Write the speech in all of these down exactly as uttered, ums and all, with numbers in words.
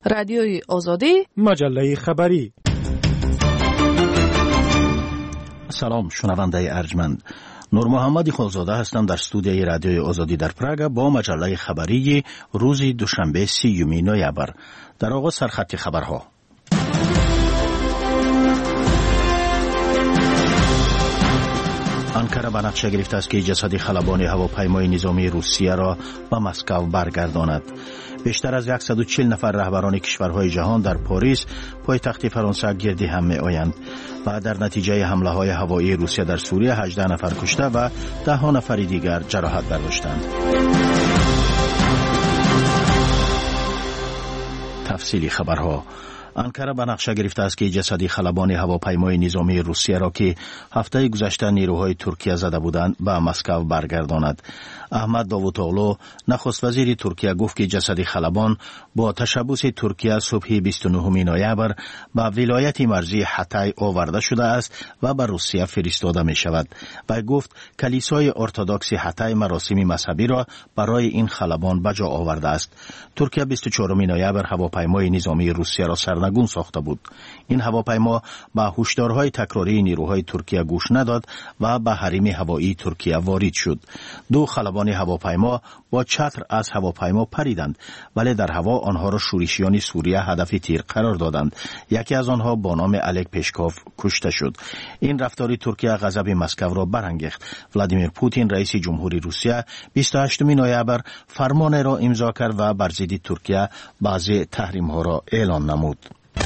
رادیوی آزادی، مجله خبری. سلام شنونده ارجمند، نور محمد خالزاده هستم در استودیوی رادیوی آزادی در پراگ با مجله خبری روز دوشنبه سیوم نوامبر. در آغاز سرخط خبرها. انکره به نقشه گرفته است که جسد خلبان هواپیمای نظامی روسیه را به مسکو برگرداند. بیشتر از صد و چهل نفر رهبران کشورهای جهان در پاریس پایتخت فرانسه گرد هم می آیند و در نتیجه حمله های هوایی روسیه در سوریه هجده نفر کشته و ده نفر دیگر جراحت برداشتند. تفصیلی خبرها. انکره به نقشه گرفته است که جسد خلبان هواپیمای نظامی روسیه را که هفته گذشته نیروهای ترکیه زده بودند به مسکو برگرداند. احمد داوطاغلو نخست وزیر ترکیه گفت که جسد خلبان با تشبث ترکیه صبح بیست و نهم نوامبر به ولایت مرزی حطای آورده شده است و به روسیه فرستاده می شود. و گفت کلیسای ارتدوکس حطای مراسم مذهبی را برای این خلبان به جا آورده است. ترکیه بیست و چهارم نوامبر هواپیمای نظامی روسیه را سرنگون ساخته بود. این هواپیما به هشدارهای تکراری نیروهای ترکیه گوش نداد و به حریم هوایی ترکیه وارد شد. دو خلبان هواپیما با چتر از هواپیما پریدند، ولی در هوا آنها را شورشیان سوریه هدف تیر قرار دادند. یکی از آنها با نام الک پشکوف کشته شد. این رفتار ترکیه غضب مسکو را برانگیخت. ولادیمیر پوتین رئیس جمهوری روسیه بیست و هشتم نوامبر فرمان را امضا کرد و بر ضد ترکیه بعضی تحریم ها را اعلان نمود.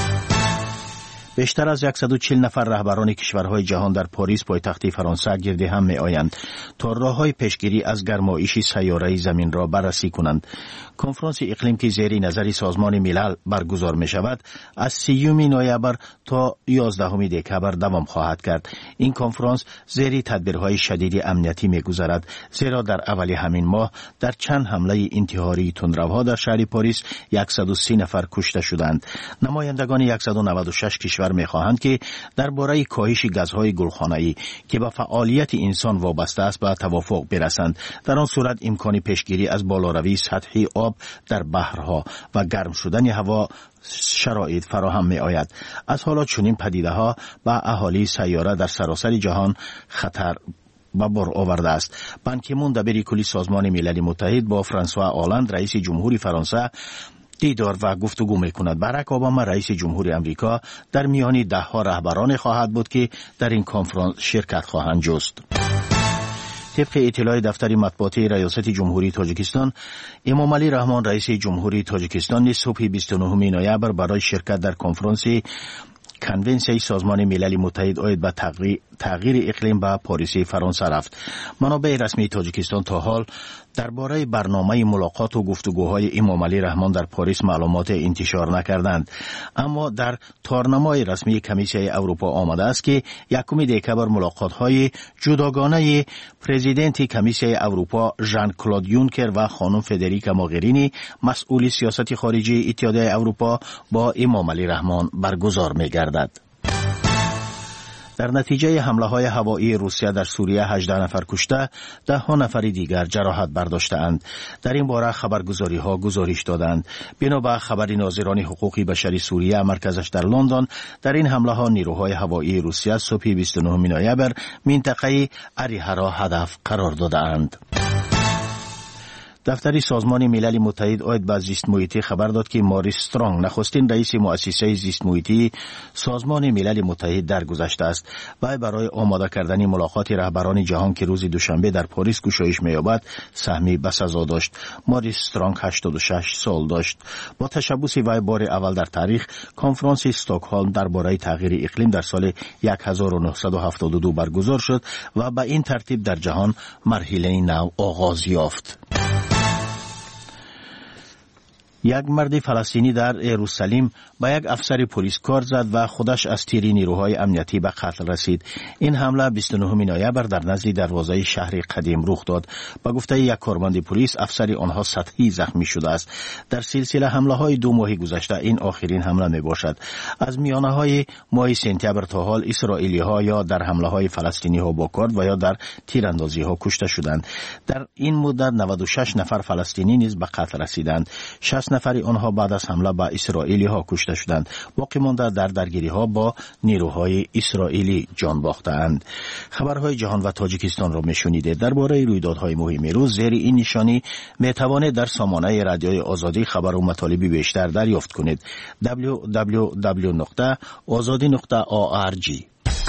بیشتر از صد و چهل نفر رهبران کشورهای جهان در پاریس پایتخت فرانسه گرد هم می آیند تا راه‌های پیشگیری از گرمایش سیاره زمین را بررسی کنند. کنفرانس اقلیم که زیر نظر سازمان ملل برگزار می شود از سیوم نوامبر تا یازدهم دکمبر دوام خواهد کرد. این کنفرانس زیر تدبیرهای شدید امنیتی می گذرد، زیرا در اول همین ماه در چند حمله انتحاری تندروها در شهر پاریس صد و سی نفر کشته شدند. نمایندگان صد و نود و شش کشور می خواهند که درباره کاهش گازهای گلخانه‌ای که به فعالیت انسان وابسته است به توافق برسند. در آن صورت امکان پیشگیری از بالاروی سطح آب در بحرها و گرم شدن هوا شرایط فراهم می آید. از حالا چنین پدیده ها به اهالی سیاره در سراسر جهان خطر به بار آورده است. بان کی مون دبیر کلی سازمان ملل متحد با فرانسوا آلاند رئیس جمهوری فرانسه دیدار و گفتگو می کند. باراک اوباما رئیس جمهوری امریکا در میان ده ها رهبران خواهد بود که در این کنفرانس شرکت خواهند جست. طبق اطلاع دفتر مطبوعاتی ریاست جمهوری تاجیکستان، امام علی رحمان رئیس جمهوری تاجیکستان صبح بیست و نهم نوامبر برای شرکت در کنفرانس کنونسیون سازمان ملل متحد آید به تغییر, تغییر اقلیم به پاریس فرانسه رفت. منابع رسمی تاجیکستان تا حال درباره برنامه ملاقات و گفتگوهای امام علی رحمان در پاریس معلومات انتشار نکردند، اما در تارنمای رسمی کمیسیون اروپا آمده است که یکم دکمبر ملاقات‌های جداگانه پرزیدنت کمیسیون اروپا ژان کلود یونکر و خانم فدریکا موغرینی مسئول سیاست خارجی اتحادیه اروپا با امام علی رحمان برگزار می‌گردد. در نتیجه حمله های هوایی روسیه در سوریه هجده نفر کشته، ده نفر دیگر جراحت برداشته‌اند. در این باره خبرگزاری ها گزارش دادند. بنا به خبر ناظران حقوق بشری سوریه مرکزش در لندن، در این حمله ها نیروهای هوایی روسیه صبح بیست و نهم نوامبر منطقه اریحا را هدف قرار دادند. دفتر سازمان ملل متحد آید به زیست محیطی خبر داد که ماریس استرانگ نخستین رئیس مؤسسه زیست محیطی سازمان ملل متحد درگذشته است و برای آماده کردن ملاقات رهبران جهان که روز دوشنبه در پاریس گشایش می‌یابد سهمی به سزا داشت. ماریس استرانگ هشتاد و شش سال داشت. با تشبث وی بار اول در تاریخ کنفرانس استکهلم درباره تغییر اقلیم در سال هزار و نهصد و هفتاد و دو برگزار شد و به این ترتیب در جهان مرحله نو آغاز یافت. یک مرد فلسطینی در یروشلیم با یک افسر پلیس کار زد و خودش از تیر نیروهای امنیتی به قتل رسید. این حمله بیست و نهم نوامبر در نزد دروازه شهر قدیم رخ داد. با گفته یک کارمند پلیس افسر آنها سطحی زخمی شده است. در سلسله حمله های دو ماه گذشته این آخرین حمله می باشد. از میانه های ماه سپتامبر تا حال اسرائیلی ها یا در حمله های فلسطینی ها با کارد و یا در تیراندازی ها کشته شدند. در این مدت نود و شش نفر فلسطینی نیز به قتل رسیدند. شصت شصت نفر آنها بعد از حمله به اسرائیلی ها کشته شدند. باقی مانده در درگیری ها با نیروهای اسرائیلی جان باختند. خبرهای جهان و تاجیکستان را میشنیدید. درباره رویدادهای مهم روز زیر این نشانی میتوانید در سامانه رادیوی آزادی خبر و مطالبی بیشتر دریافت کنید. دبلیو دبلیو دبلیو نقطه آزادی نقطه او آر جی.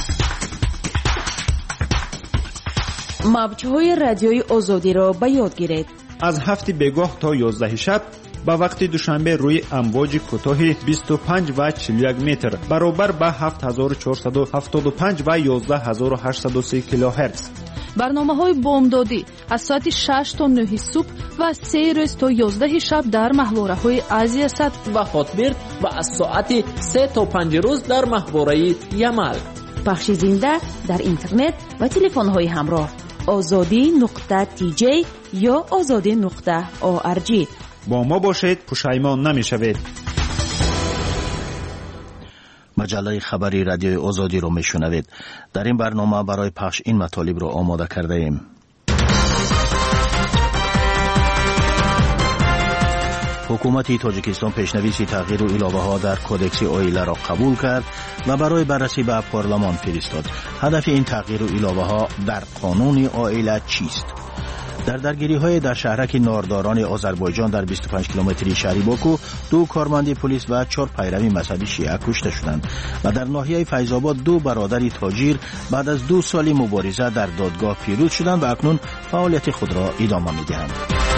موج‌های رادیوی آزادی را به یاد گیرید. از هفت بگاه تا یازده شب با وقت دوشنبه روی امواج کوتاه بیست و پنج و چهل و یک متر برابر با هفت هزار و چهارصد و هفتاد و پنج و یازده هزار و هشتصد و سه کیلوهرتز. برنامه‌های بامدادی از ساعت شش تا نه صبح و سه روز تا یازده شب در محوره‌های آسیا صد و هاتبرد و از ساعت سه تا پنج روز در محوره یمل. پخش زنده در اینترنت و تلفن‌های همراه آزادی نقطه تی جی یا آزادی نقطه او آر جی. با ما باشید، پشیمان نمی‌شوید. مجله خبری رادیوی آزادی رو میشنوید. در این برنامه برای پخش این مطالب رو آماده کرده ایم. حکومت تاجیکستان پیشنویس تغییر و علاوه ها در کودکس آیله را قبول کرد و برای بررسی به پارلمان فرستاد. هدف این تغییر و علاوه ها در قانون آیله چیست؟ در درگیری های در شهرک نارداران آذربایجان در بیست و پنج کیلومتری شهری باکو دو کارمند پلیس و چهار پیروی مذهبی شیعه کشته شدند و در ناحیه فیض آباد دو برادر تاجر بعد از دو سال مبارزه در دادگاه پیروز شدند و اکنون فعالیت خود را ادامه می‌دهند.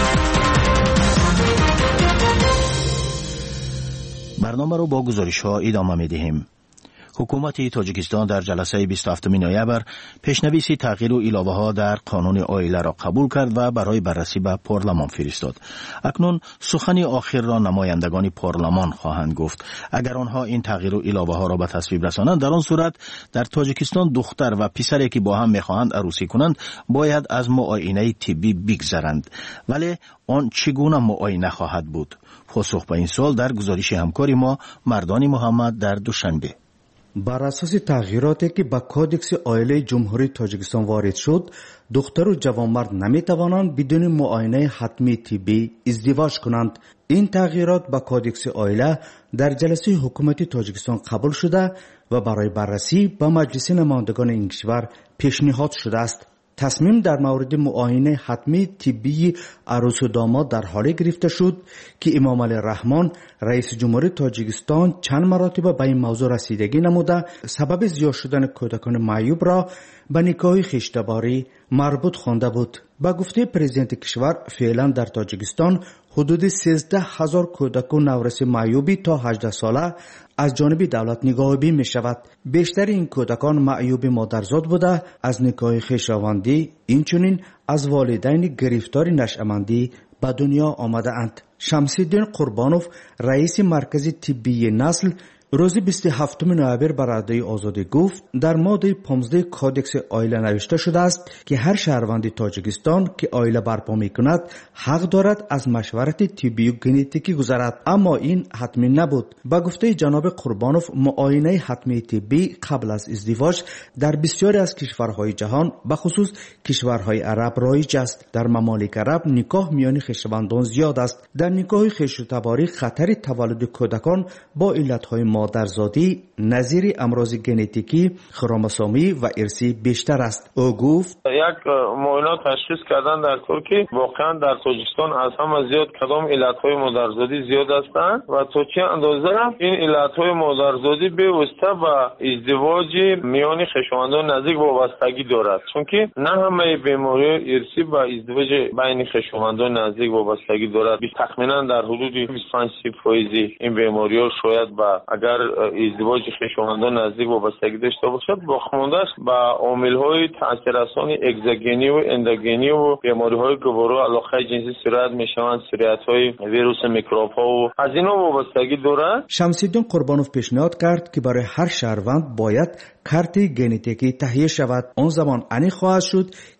برنامه را با گزارش ها ادامه می‌دهیم. حکومت تاجیکستان در جلسه بیست و هفتم نوامبر پیشنویس تغییر و علاوه ها در قانون آیله را قبول کرد و برای بررسی به پارلمان فرستاد. اکنون سخن آخر را نمایندگان پارلمان خواهند گفت. اگر آنها این تغییر و علاوه ها را به تصویب رسانند، در آن صورت در تاجیکستان دختر و پسری که با هم میخواهند عروسی کنند باید از معاینه طبی بگذرند. ولی آن چگونه معاینه خواهد بود؟ پاسخ به این سوال در گزارش همکاری ما مردان محمد در دوشنبه. بر اساس تغییراتی که به کودکس آیله جمهوری تاجیکستان وارد شد، دختر و جوانمرد نمی توانند بدون معاینه حتمی طبی ازدواج کنند. این تغییرات به کودکس آیله در جلسه حکومت تاجیکستان قبول شده و برای بررسی به مجلس نمایندگان این کشور پیشنهاد شده است. تصمیم در مورد معاینه حتمی طبی عروس و داماد در حال گرفته شد که امام علی رحمان رئیس جمهوری تاجیکستان چند مرتبه به این موضوع رسیدگی نموده سبب زیاد شدن کودکان معیوب را به نکاح خشتباری مربوط خوانده بود. با گفته پرزیدنت کشور فعلا در تاجیکستان حدود سیزده هزار کودک و نورسی معیوبی تا هجده ساله از جانب دولت نگاهبین می شود. بیشتر این کودکان معیوب مادرزاد بوده از نکاح خویشاوندی، اینچنین از والدین گرفتار نشأمندی به دنیا آمده اند. شمس‌الدین قربانوف رئیس مرکز طبی نسل روز بیست و هفتم نوامبر بر رادیوی آزادی گفت در ماده پانزده کودکس آیله نوشته شده است که هر شهروند تاجیکستان که آیله برپا می کند حق دارد از مشورت طبی و ژنتیکی گذرد، اما این حتمی نبود. با گفته جناب قربانوف معاینه حتمی طبی قبل از ازدواج در بسیاری از کشورهای جهان به خصوص کشورهای عرب رایج است. در ممالک عرب نکاح میان خویشاوندان زیاد است. در نکاح خویشتباری خطر تولد کودکان با علتهای مادرزادی نظیر امراض ژنتیکی، خروموسومی و ارثی بیشتر است. او گفت یک معاینه تشخیص کردن در ترکیه واقعا در تاجیکستان از همه زیاد کدام علتهای مادرزادی زیاد هستند و تا چه اندازه این علتهای مادرزادی به واسطه به ازدواج میان خویشاوندان نزدیک وابستگی دارد، چون که نه همه بیماری ارثی با ازدواج بین خویشاوندان نزدیک وابستگی دارد. تقریبا در حدود بیست و پنج درصد این بیماری‌ها شاید با اگر ازدواج خویشاوندان نزدیک وابستگی داشته باشد باخمانده است با عامل‌های تاثیررسان اگزوگنی و اندوگنی و بیماری‌های گوارا علاقه جنسی سرایت می‌شوند، سرایت‌های ویروس میکروب‌ها و از اینا وابستگی دارد. شمس‌الدین قربانوف پیشنهاد کرد که برای هر شهروند باید کارت ژنتیکی تهیه شود. آن زمان انی خواهد شد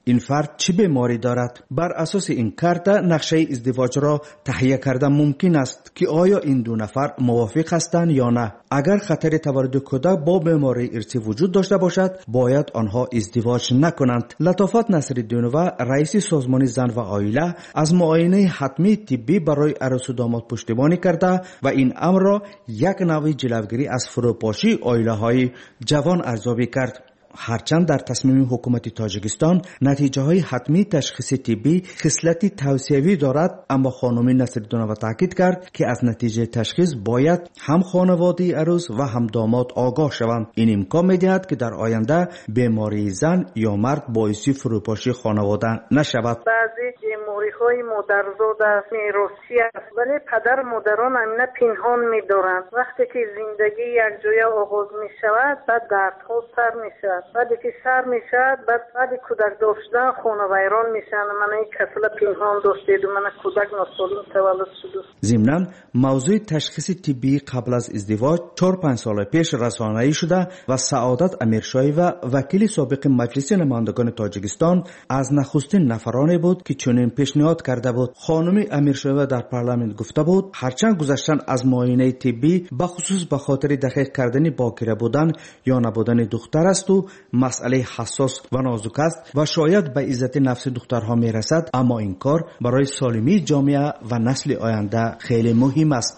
این فرد چه بیماری دارد. بر اساس این کارت نقشه ازدواج را تهیه کردن ممکن است که آیا این دو نفر موافق هستند یا نه. اگر خطر تولد کودک با بیماری ارثی وجود داشته باشد باید آنها ازدواج نکنند. لطافت نصرالدینова رئیس سازمان زن و عائله از معاینه حتمی طبی برای عروس و داماد پشتیبانی کرده و این امر را یک نوع جلوگیری از فروپاشی عائله های جوان ارزیابی کرد. هرچند در تصمیم حکومت تاجیکستان نتیجه های حتمی تشخیص طبی خصلتی توصیوی دارد، اما خانم نصرالدینова تاکید کرد که از نتیجه تشخیص باید هم خانواده عروس و هم داماد آگاه شوند. این امکان می‌دهد که در آینده بیماری زن یا مرد باعث فروپاشی خانواده نشود. بعضی بیماری های مادرزاد است، میراثی است، ولی پدر مادران همینه پنهان می‌دارند. وقتی که زندگی یک جای آغاز می‌شود بعد دردها سر می‌شود. بعدی که سر میشد بعد بعدی کودک داشتن خونه ویران میشن. من این کسل پنهان داشتید و من کودک ناسالم تولد شد. ضمناً موضوع تشخیص طبی قبل از ازدواج چهار پنج سال پیش رسانه‌ای شده و سعادت امیرشاهی و وکیل سابق مجلس نمایندگان تاجیکستان از نخستین نفرانی بود که چنین پیشنهاد کرده بود. خانم امیرشاهی در پارلمان گفته بود هرچند گذشتن از معاینه طبی به خصوص به خاطر دقیق کردن باکره بودن یا نبودن دختر است و مسئله حساس و نازک است و شاید به عزت نفس دخترها میرسد، اما این کار برای سالمی جامعه و نسل آینده خیلی مهم است.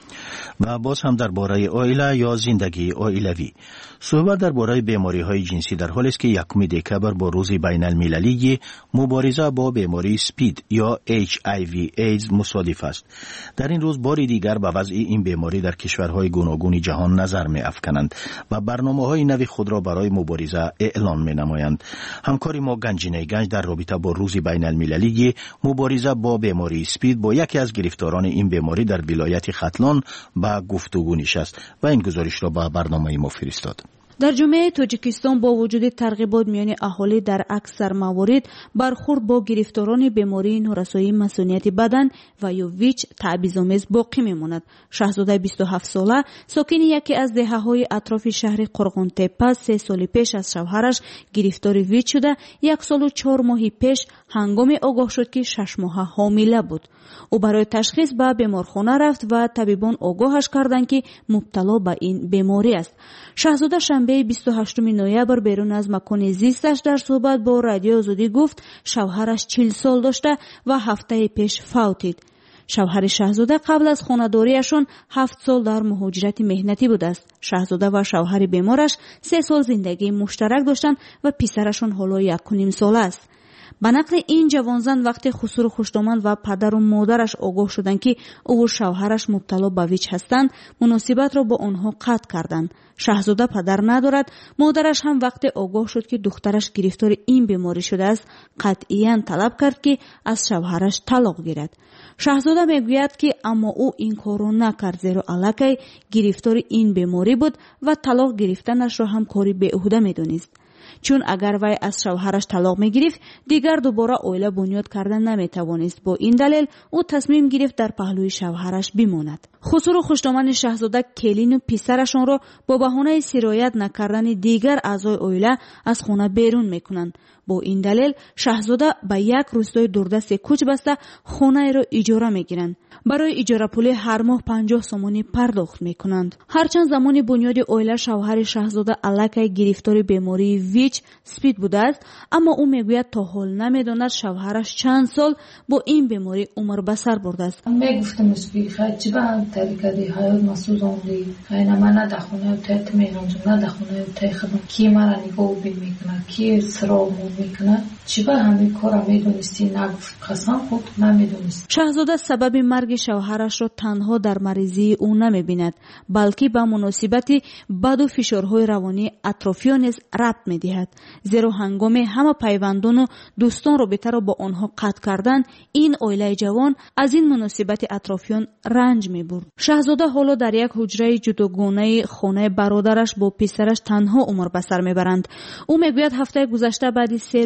و باز هم درباره عائله یا زندگی عائلوی صحبت درباره بیماری های جنسی در حالی است که یکم دکبر با روز بین المللی مبارزه با بیماری سپید یا اچ آی وی ایدز مصادف است. در این روز بار دیگر به وضع این بیماری در کشورهای گوناگون جهان نظر می افکنند و برنامه های نوی خود را برای مبارزه اعلان می نمایند. همکاری ما گنجینه گنج در رابطه با روز بین المللی مبارزه با بیماری سپید با یکی از گرفتاران این بیماری در ولایت ختلان با گفتگو نشست و این گزارش را به برنامه ما فرستاد. در جامعه تاجیکستان با وجود ترغیبات میان اهالی در اکثر موارد برخورد با گرفتاران بیماری نورسایی مسئولیت بدن و یا ویچ تعویض‌آمیز باقی میماند. شاهزاده بیست و هفت ساله ساکن یکی از دهه‌های اطراف شهر قرغن‌تپه سه سال پیش از شوهرش گرفتار ویچ شده یک سال و چهار ماه پیش هنگام آگاه شد که شش ماه حامله بود. او برای تشخیص به بیمارخانه رفت و طبیبان آگاهش کردند که مبتلا به این بیماری است. شاهزاده شنبه بیست و هشتم نوامبر بیرون از مکان زیستش در صحبت با رادیو آزادی گفت شوهرش چهل سال داشته و هفته پیش فوتید. شوهر شاهزاده قبل از خانه‌داریشان هفت سال در مهاجرت مهنتی بوده است. شاهزاده و شوهر بیمارش سه سال زندگی مشترک داشتند و پسرشان حالا یک و نیم ساله است. به نقل این جوانزن وقتی خسرو خوشدامن و پدر و مادرش آگاه شدند که او و شوهرش مبتلا به ویچ هستند مناسبت را با آنها قطع کردند. شاهزاده پدر ندارد. مادرش هم وقتی آگاه شد که دخترش گرفتار این بیماری شده است قطعاً طلب کرد که از شوهرش طلاق گیرد. شاهزاده میگوید که اما او این کارو نکرد زیرا الکی گرفتار این بیماری بود و طلاق گرفتنش را هم کاری بیهوده میدونست. چون اگر وی از شوهرش طلاق میگرفت دیگر دوباره عائله بنیاد کردن نمیتوانست. با این دلیل او تصمیم گرفت در پهلوی شوهرش بماند. خسرو خوشدامن شاهزاده کلین و پسرشان را با بهانه سرایت نکردن دیگر اعضای عائله از خانه بیرون میکنند. با این دلیل شاهزاده به یک روستای دوردست کوچ بسته خانه را اجاره میگیرند. برای اجاره پول هر ماه پنجاه سومانی پرداخت میکنند. هرچند زمان بنیاد عائله شوهر شاهزاده الکی گرفتار بیماری ویچ سپید بوده است، اما او میگوید تا حال نمیداند شوهرش چند سال با این بیماری عمر به سر برده است. میگفتم اسپی خیلی چی به طریقه حیات مسوزاندی خیلی من ندخونه و تایت میرانجم ندخونه و تای خدم کی مرا نگاه بی میکنه کی سرامون میکنه چی به همین کارا میدونستی نگفت قسم خود نمیدونست. شاهزاده سبب مرگ شوهرش را تنها در مریضی او نمیبیند بلکه به مناسبت بد و فشارهای روانی اطرافیان نیز ربط میدهد، زیرا هنگام همه پیوندان و دوستان رابطه را با آنها قطع کردن این عائله جوان از این مناسبت اطرافیان رنج میبرد. شاهزاده حالا در یک حجره جداگانه خانه برادرش با پسرش تنها عمر به سر میبرند. او میگوید هفته گذشته بعد سه روز مرگ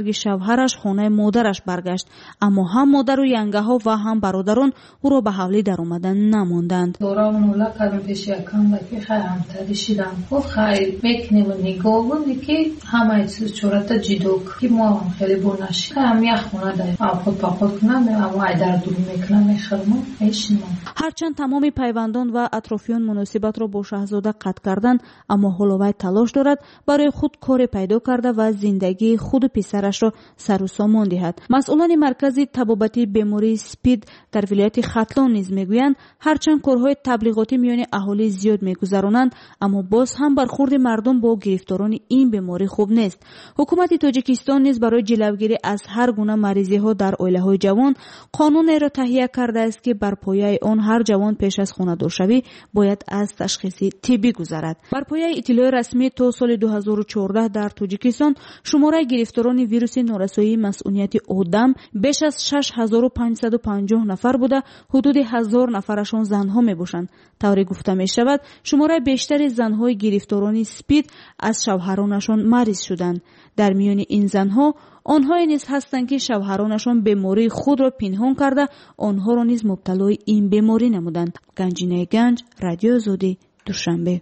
مرگ شوهرش خانه مادرش برگشت، اما هم مادر و ینگه ها و هم برادران او را به حوالی در آمدن نماندند. دورا مولا کردم پیش یکم که خیلی همتری شدم و خیلی میکنیم و نگاه بونی که همه چیز چورت جیدوک که ما خیلی بونش هم یک خونه داریم خود پا خود کنم اما ای در دور میکنم میخرم ایش نمون. هرچند تمام پیوندان و اطرافیان مناسبت را با شاهزاده قطع کردند، اما هولوی تلاش دارد برای خود کار پیدا کرده و زندگی خود و پسرش را سر و سامان دهد. مسئولان مرکز طبابتی بیماری سپید در ولایت ختلان نیز میگویند هرچند کارهای تبلیغاتی میان اهالی زیاد میگذرانند، اما باز هم برخورد مردم با گرفتاران این بیماری خوب نیست. حکومت تاجیکستان نیز برای جلوگیری از هر گونه مریضی ها در عائله های جوان قانون را تهیه کرده است که بر پایه آن هر جوان پیش از خانه‌دار شوی باید از تشخیص طبی گذرد. بر پایه اطلاع رسمی تا سال دو هزار و چهارده در تاجیکستان شماره گرفتاران ویروس نارسایی مسئولیت آدم بیش از شش هزار و پانصد و پنجاه نفر بوده، حدود هزار نفرشان زنها می باشند. طوری گفته می شود شماره بیشتر زنهای گرفتاران سپید از شوهرانشان مریض شدند. در میان این زنها آنها نیز هستند که شوهرانشان بیماری خود را پنهان کرده آنها را نیز مبتلای این بیماری نمودند. گنجینه گنج، رادیو آزادی، دوشنبه.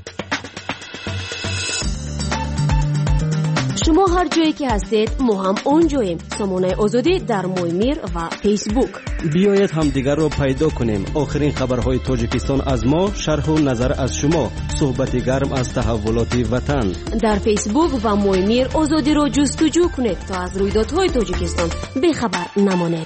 شما هر جایی که هستید ما هم اونجاییم. سامانه آزادی در مویمیر و فیسبوک. بیایید همدیگر را پیدا کنیم. آخرین خبرهای تاجیکستان از ما، شرح و نظر از شما، صحبت گرم از تحولات وطن. در فیسبوک و مویمیر آزادی را جستجو کنید تا از رویدادهای تاجیکستان بخبر نمانید.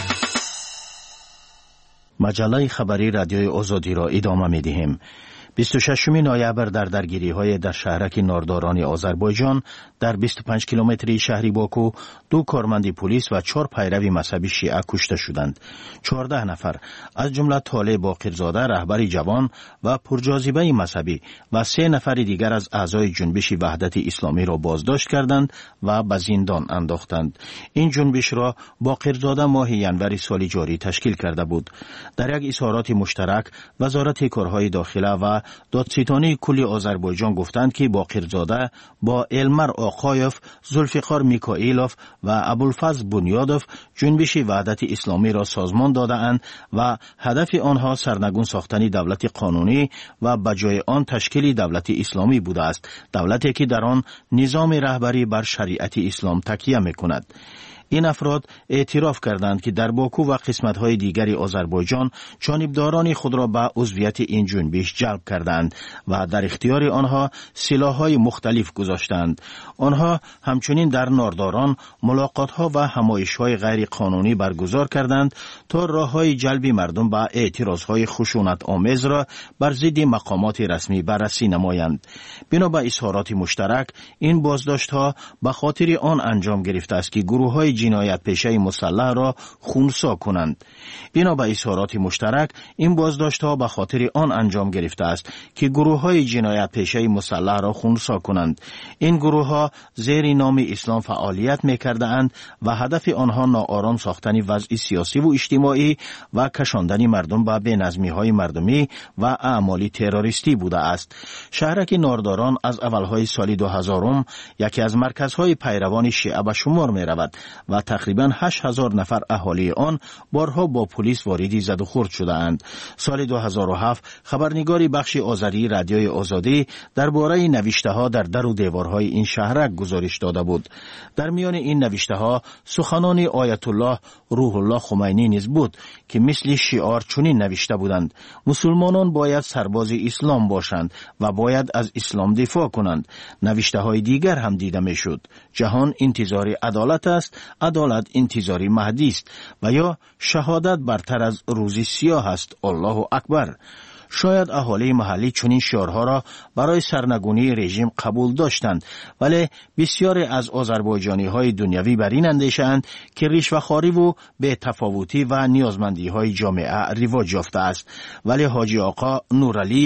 مجله خبری رادیوی آزادی را ادامه می‌دهیم. بیست و ششم نوامبر در درگیری‌های در شهرک نارداران آذربایجان در بیست و پنج کیلومتری شهری باکو دو کارمند پلیس و چهار پیرو مذهبی شیعه کشته شدند. چهارده نفر از جمله طالع باقرزاده رهبر جوان و پرجاذبه مذهبی و سه نفر دیگر از اعضای جنبش وحدت اسلامی را بازداشت کردند و به زندان انداختند. این جنبش را باقرزاده ماه ینور سال جاری تشکیل کرده بود. در یک اظهارات مشترک وزارت کارهای داخله و دادستانی کل آذربایجان گفتند که باقرزاده با المر آقایف، زلفقار میکائیلوف و ابوالفضل بنیادوف جنبش وحدت اسلامی را سازمان داده‌اند و هدف آنها سرنگون ساختن دولت قانونی و بجای آن تشکیل دولت اسلامی بوده است، دولتی که در آن نظام رهبری بر شریعت اسلام تکیه می‌کند. این افراد اعتراف کردند که در باکو و قسمت‌های دیگری آذربایجان جانبداران خود را به عضویت این جنبش جلب کردند و در اختیار آنها سلاح‌های مختلف گذاشتند. آنها همچنین در نارداران ملاقات‌ها و همایش‌های غیر قانونی برگزار کردند تا راه‌های جلب مردم به اعتراض‌های خشونت آمیز را بر ضد مقامات رسمی بررسی نمایند. بنا به اظهارات مشترک این بازداشت‌ها به خاطر آن انجام گرفته است که گروه‌های جنایت پیشه مسلح را خونسا کنند. بنا به اظهارات مشترک این بازداشت‌ها به خاطر آن انجام گرفته است که گروه‌های جنایت پیشه مسلح را خونسا کنند. این گروه‌ها زیر نام اسلام فعالیت می‌کردند و هدف آنها ناآرام ساختن وضع سیاسی و اجتماعی و کشاندن مردم به بی‌نظمی‌های مردمی و اعمال تروریستی بوده است. شهرک نارداران از اولهای سال دو هزار یکی از مرکزهای پیروان شیعه به شمار می‌رود و تقریباً هشت هزار نفر اهالی آن بارها با پلیس واردی زد و خورد شده‌اند. سال دو هزار و هفت خبرنگاری بخش آذری رادیوی آزادی درباره نوشته‌ها در در و دیوارهای این شهرک گزارش داده بود. در میان این نوشته‌ها سخنان آیت الله روح الله خمینی نیز بود که مثل شعار چنین نوشته بودند: مسلمانان باید سرباز اسلام باشند و باید از اسلام دفاع کنند. نوشته‌های دیگر هم دیده می‌شد: جهان انتظار عدالت است، عدالت انتظاری مهدی است، و یا شهادت برتر از روزی سیاه است، الله اکبر. شاید اهالی محلی چنین شعارها را برای سرنگونی رژیم قبول داشتند، ولی بسیاری از آذربایجانی های دنیوی بر این اندیشه‌اند که رشوه‌خواری و بی‌تفاوتی و نیازمندی های جامعه رواج یافته است. ولی حاجی آقا نورالیف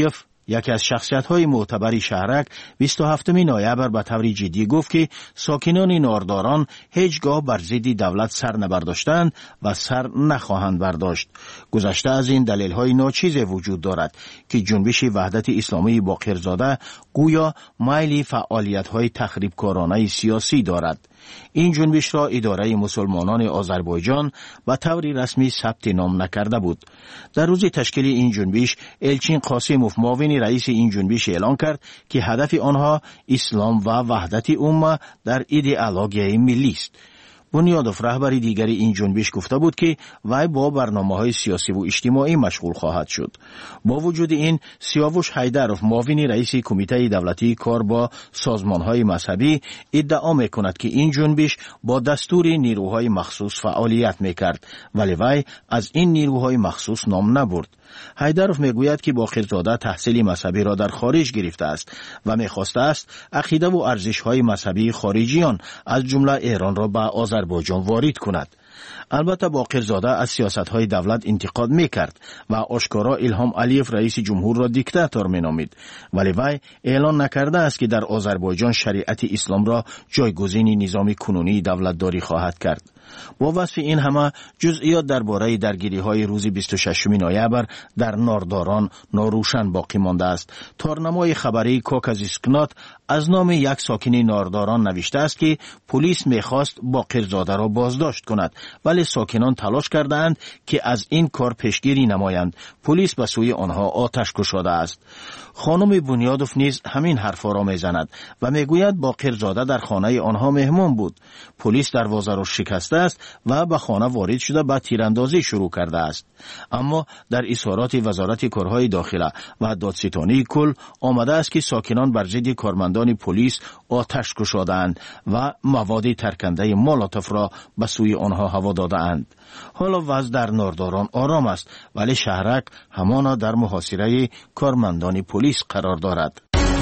یکی از شخصیت‌های معتبر شهرک بیست و هفتم نوامبر به طور جدی گفت که ساکنان نارداران هیچگاه بر ضد دولت سر نبرداشتند و سر نخواهند برداشت. گذشته از این دلیل‌های ناچیز وجود دارد که جنبش وحدت اسلامی باقرزاده گویا میل فعالیت‌های تخریبکارانه سیاسی دارد. این جنبش را اداره مسلمانان آذربایجان به طور رسمی ثبت نام نکرده بود. در روز تشکیل این جنبش الچین قاسموف معاون رئیس این جنبش اعلان کرد که هدف آنها اسلام و وحدت امه در ایدئولوژی ملی است. بنیادوف رهبر دیگری این جنبش گفته بود که وی با برنامه‌های سیاسی و اجتماعی مشغول خواهد شد. با وجود این سیاوش حیدروف معاون رئیس کمیته دولتی کار با سازمان‌های مذهبی ادعا می‌کند که این جنبش با دستور نیروهای مخصوص فعالیت می‌کرد، ولی وی از این نیروهای مخصوص نام نبرد. حیدروف میگوید که باقرزاده تحصیل مذهبی را در خارج گرفته است و میخواسته است عقیده و ارزش‌های مذهبی خارجیان از جمله ایران را به آذربایجان وارد کند. البته باقرزاده از سیاست‌های دولت انتقاد میکرد و آشکارا الهام علیف رئیس جمهور را دیکتاتور مینامید، ولی وی اعلان نکرده است که در آذربایجان شریعت اسلام را جایگزین نظام کنونی دولتداری خواهد کرد. با وصف این همه جزئیات درباره درگیری‌های روز بیست و ششم نوامبر در نارداران ناروشن باقی مانده است. تارنمای خبری کوکازیسکنات از نام یک ساکن نارداران نوشته است که پلیس می‌خواست باقرزاده را بازداشت کند، ولی ساکنان تلاش کردند که از این کار پیشگیری نمایند. پلیس به سوی آنها آتش گشاده است. خانم بنیادوف نیز همین حرفا را میزند و میگوید باقرزاده در خانه آنها مهمان بود. پلیس دروازه را شکسته است و به خانه وارد شده به تیراندازی شروع کرده است. اما در اظهارات وزارت کارهای داخله و دادستانی کل آمده است که ساکنان بر ضد کارمندان پلیس آتش گشادند و مواد ترکنده مولوتوف را به سوی آنها هوا دادند. حالا وضع در نارداران آرام است، ولی شهرک همانا در محاصره کارمندان پلیس قرار دارد.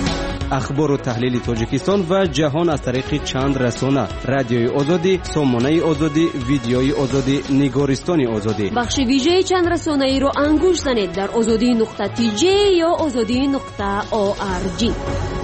اخبار و تحلیل تاجیکستان و جهان از طریق چند رسانه: رادیوی آزادی، سامانه آزادی، ویدیوی آزادی، نگارستان آزادی. بخش ویژه چند رسانه ای را انگوش زنید در آزادی نقطه تی جی یا آزادی نقطه او آر جی.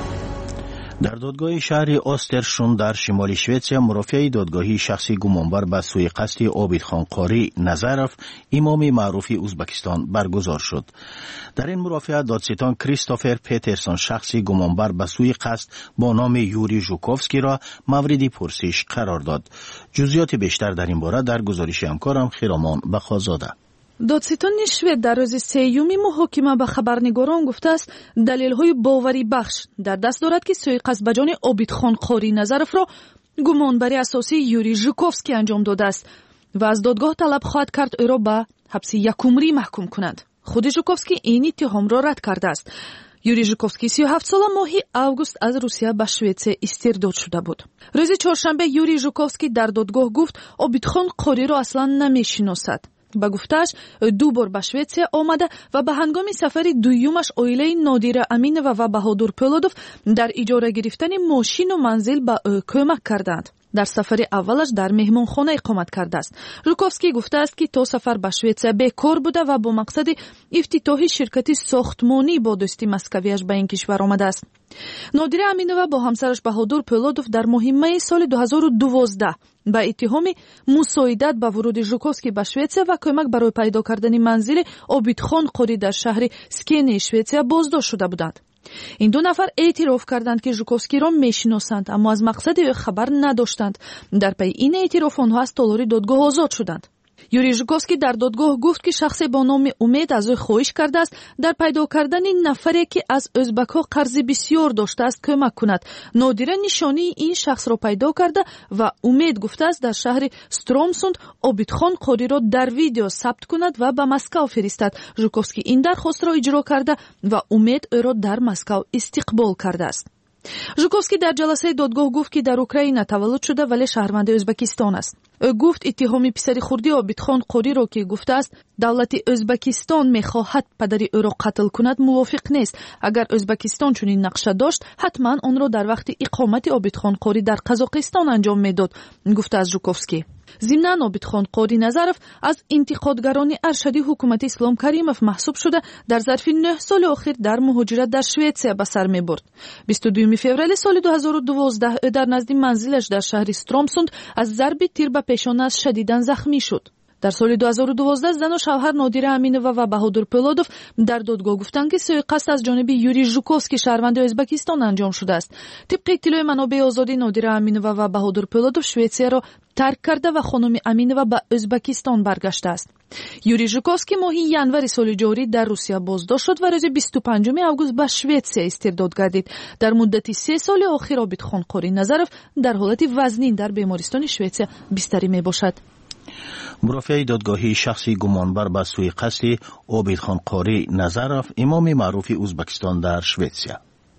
در دادگاه شهر آسترشون در شمال شویتسیا مرافعه دادگاهی شخصی گمانبر به سوی قصد عابدخان قاری نظرف امام معروف ازبکستان برگزار شد. در این مرافعه دادستان کریستوفر پیترسون شخصی گمانبر به سوی قصد با نام یوری ژوکوفسکی را مورد پرسش قرار داد. جزئیات بیشتر در این باره در گزارش همکارم خیرامان بخازاده. دادستان شوید در روز سیوم محاکمه به خبرنگاران گفته است دلیل‌های باوری بخش در دست دارد که سوی قصد به جان عابدخان قاری نظرف را گمانبری اساسی یوری ژوکوفسکی انجام داده است و از دادگاه طلب خواهد کرد او را به حبس یک عمری محکوم کند. خود ژوکوفسکی این اتهام را رد کرده است. یوری ژوکوفسکی سی و هفت ساله ماهی اوگوست از روسیه به شویتسیا استرداد شده بود. روز چهارشنبه یوری ژوکوفسکی در دادگاه گفت عابدخان قاری را اصلا نمی‌شناسد. با گفتش دو بار به شویتسیا آمده و به هنگام سفر دویمش اویله نادیر امینова و بهادور پولودوف در اجاره گرفتن ماشین و منزل به او کمک کردند. در سفر اولش در مهمانخانه اقامت کرده است. ژوکوفسکی گفته است که تا سفر به شویتسیا بیکار بوده و با مقصد افتتاح شرکت ساختمانی با دوستی مسکویش به این کشور آمده است. نادیر امینова با همسرش بهادور پولودوف در ماه می سال دو هزار و دوازده با اتهام مساعدت به ورود ژوکوفسکی به شویتسیا و کمک برای پیدا کردن منزل عابدخان قاری در شهر سکین شویتسیا بازداشت شده بودند. این دو نفر اعتراف کردند که ژوکوفسکی را میشناسند اما از مقصد او خبر نداشتند. در پی این اعتراف آنها از تالار دادگاه آزاد شدند. یوری ژوکوفسکی در دادگاه گفت که شخصی با نام امید از او خواهش کرده است در پیدا کردن نفری که از ازبک‌ها قرض بسیار داشته است کمک کند. نادیره نشانی این شخص را پیدا کرده و امید گفته است در شهر سترومسوند عابدخان قاری را در ویدیو ثبت کند و به مسکو فرستد. ژوکوفسکی این درخواست را اجرا کرده و امید او را در مسکو استقبال کرده است. ژوکوفسکی در جلسه دادگاه گفت که در اوکراین تولد شده ولی شهروند ازبکستان است. او گفت اتهام پسر خردی عابدخان قاری را که گفته است دولت ازبکستان میخواهد پدری او را قتل کند موافق نیست. اگر ازبکستان چنین نقشه داشت حتما آن را در وقت اقامت عابدخان قاری در قزاقستان انجام میداد، گفته از ژوکوفسکی. ضمن عابدخان قاری نظرов از انتقادگران ارشدی حکومت اسلام کریمов محسوب شده در ظرف نه سال اخیر در مهاجرت در شوئدیا به سر میبرد. بیست و دوم فوریه سال دو هزار و دوازده در نزد منزلش در شهر استرامسوند از ضرب تیر به پیشانه‌اش شدیداً زخمی شد. در سال دو هزار و دوازده زن و شوهر نادر امینова و بهادر پولادov در دادگاه گفتند که سوءقصد از جانب یوری ژوکوفسکی شهروند ازبکستان انجام شده است. طبق اطلاع منابع آزادی نادر امینova و بهادر پولادov شوئدیا را ترک کرده و خانم امینova به ازبکستان برگشته است. یوری ژوکوفسکی ماه ینور سال جاری در روسیه بازداشت شد و روز بیست و پنجم آگوست به شوئدیا استرداد گردید. در مدت سه سال اخیر عابدخان قاری نظرov در حالت وزنین در بیمارستان شوئدیا بستری می باشد. مرافع دادگاهی شخصی گمانبر به سوءقصد عابدخان قاری نظرov امام معروف ازبکستان در شوئدیا.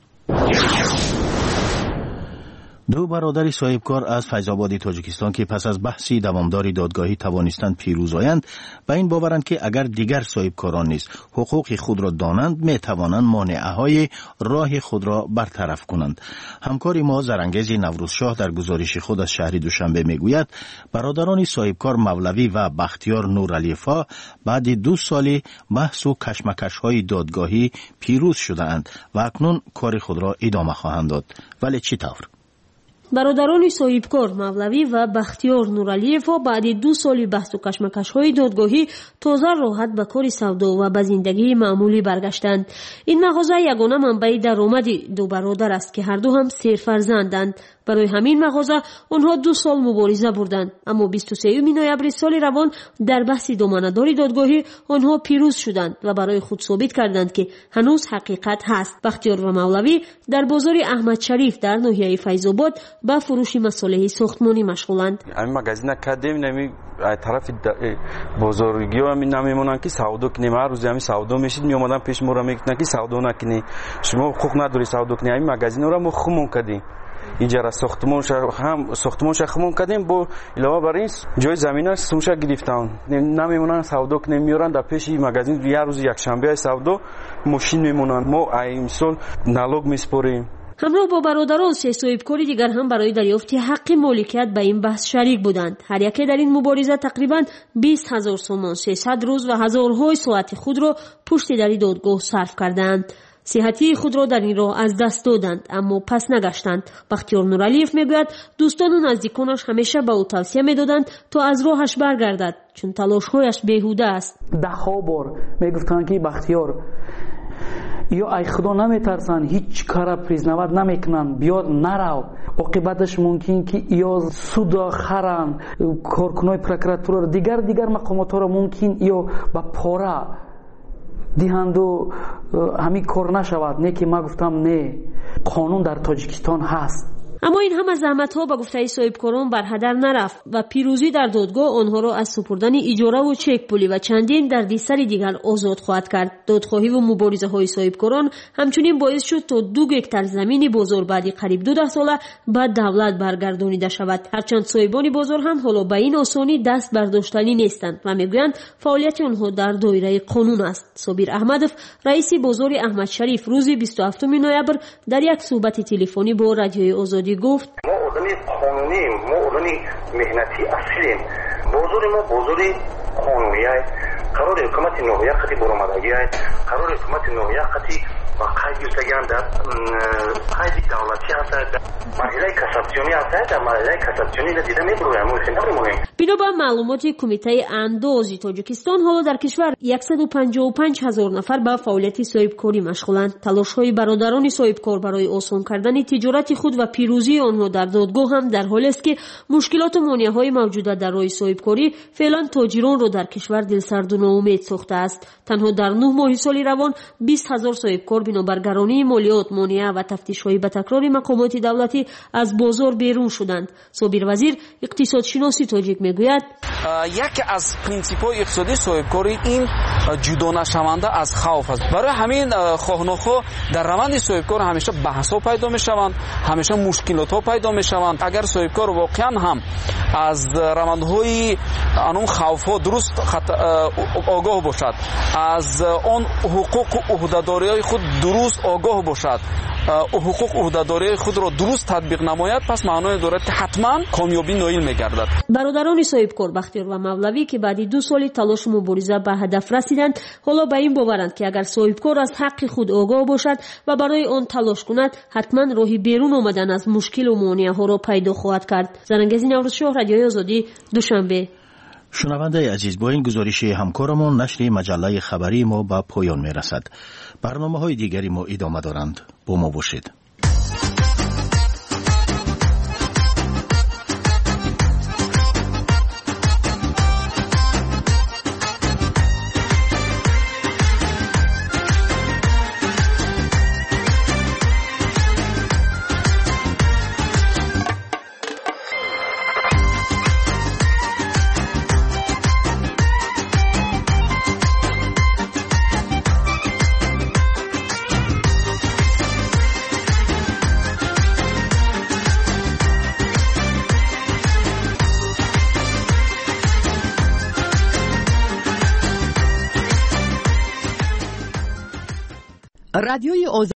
دو برادر صاحبکار از فیض‌آباد تاجیکستان که پس از بحثی دوامدار دادگاهی توانستند پیروز آیند و این باورند که اگر دیگر صاحبکاران نیز حقوق خود را دانند می توانند مانعه‌های راه خود را برطرف کنند. همکار ما زرانگیز نوروزشاه در گزارش خود از شهر دوشنبه میگوید برادران صاحبکار مولوی و بختیار نورعلی‌فا بعد دو سال بحث و کشمکش‌های دادگاهی پیروز شده‌اند و اکنون کار خود را ادامه خواهند داد. ولی چطور؟ برادران صاحبکار مولوی و بختیار نورعلی‌فا بعد دو سال بحث و کشمکش‌های دادگاهی تازه راحت به کار سودا و به زندگی معمولی برگشتند. این مغازه یگانه منبع درآمد دو برادر است که هر دو هم سه فرزندند. برای همین مغازه آنها دو سال مبارزه بردند، اما بیست و سوم نوامبر سال روان در بحث دامنه‌داری دادگاهی آنها پیروز شدند و برای خود ثابت کردند که هنوز حقیقت هست. بختیار و مولوی در بازار احمد شریف در ناحیه فیض‌آباد با فروش مصالح ساختمانی مشغولند. این مغازه کدیم نمی طرف بازارگی و می نمیمونن که سودا کنیم، هر روز همین سودا میشید می اومدن پیش ما را میگفتن که سودا نکنی، شما حقوق نداری سودا کنی. این مغازه را ما خمون کردیم، اینجا ساختمان هم ساختمان خمون کردیم، با علاوه بر این جای زمینش سومشا گرفتن، نمیمونن سودا کنیم، میارن در پیش مغازه یه روز یک شنبه سودا ماشین میمونن. ما این سال نالوگ میسپاریم. همراه با برادران سه صاحبکاری دیگر هم برای دریافت حق مالکیت به این بحث شریک بودند. هر یک در این مبارزه تقریبا بیست هزار تومان، سیصد روز و هزارهای ساعت خود را پشت در دادگاه صرف کردند. صحتی خود را در این راه از دست دادند اما پس نگشتند. بختیار نورعلی‌ف میگوید دوستان و نزدیکانش همیشه به او توصیه میدادند تا از راهش برگردد چون تلاش‌هایش بیهوده است. ده ها بار میگفتند که بختیار یا ای خدا نمیترسن، هیچ کار پریزنواد نمیکنن، بیاد نرو، عاقبتش ممکن که یا سودا خرن کارکنای پروکراتور دیگر دیگر مقامات را ممکن یا با پاره دهند و همین کار نشود. نه که ما گفتم نه، قانون در تاجیکستان هست. اما این همه زحمت‌ها به گفته صاحبکاران بر هدر نرفت و پیروزی در دادگاه آنها را از سپردن اجاره و چک پولی و چندین دردسر دیگر آزاد خواهد کرد. دادخواهی و مبارزه‌های صاحبکاران همچنین باعث شد تا دو گکتار زمین بازار بعد قریب دو ده ساله به دولت برگردانیده شود. هرچند صاحبان بازار هم حالا به این آسانی دست برداشتنی نیستند و میگویند فعالیت آنها در دایره قانون است. صابر احمدov رئیس بازار احمد شریف روز بیست و هفتم نوامبر در یک صحبت تلفنی با رادیوی آزادی گفت ما آدمی قانونیم، ما آدمی مهنتی اصلیم. بازار ما بازاری قانونی است. قرار حکومت نویقتی برآمدگی است. قرار حکومت نویقتی و قید یوستگان در قید دولتی هست. مرحله کسابسیونی هست. در مرحله کسابسیونی را دیده میبرویم. مهم. بنا به معلومات کمیته اندازی تاجیکستان حالا در کشور صد و پنجاه و پنج هزار نفر به فعالیت صاحبکاری مشغولند. تلاش‌های برادران صاحبکار برای آسان کردن تجارت خود و پیروزی آنها در دادگاه هم در حالی است که مشکلات و مانع‌های موجود در راه صاحبکاری فعلا تاجران را در کشور دلسرد و ناامید ساخته است. تنها در نه ماه سال روان بیست هزار صاحبکار بنابر گرانی مالیات، مانع و تفتیش‌های به تکرار مقامات دولتی از بازار بیرون شدند. صابر وزیر اقتصاد شناسی تاجیک میگوید یکی از پرینسیپ‌های اقتصادی صاحبکاری این جدا نشونده از خوف است. برای همین خواهنخواه در روند صاحبکار همیشه بحث‌ها پیدا می‌شوند، همیشه مشکلات‌ها پیدا می‌شوند. اگر صاحبکار واقعا هم از روندهای آن خوف‌ها درست آگاه باشد، از آن حقوق و عهده‌داری‌های خود درست آگاه باشد، حقوق عهده‌داری خود را درست تطبیق نماید، پس معنای دارد که حتما کامیابی نایل میگردد. برادران صاحبکار بختیار و مولوی که بعد دو سال تلاش و مبارزه به هدف رسیدند، حالا به این باورند که اگر صاحبکار از حق خود آگاه باشد و برای آن تلاش کند، حتما راهی بیرون آمدن از مشکل و موانع ها را پیدا خواهد کرد. زرنگزی نوروزشاه، رادیوی آزادی، دوشنبه. شنونده عزیز، با این گزارش همکارمون نشر مجله خبری ما به پایان میرسد. برنامه‌های دیگری ما ادامه دارند. با ما باشید. رادیوی